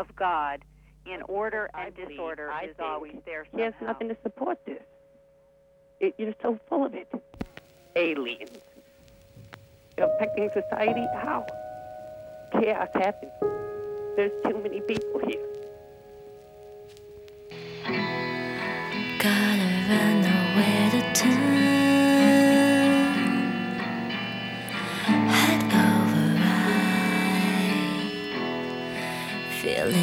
of God in order and disorder is always there He has somehow. nothing to support this. You're so full of it. Aliens. You're affecting society? How? Chaos happens. There's too many people here.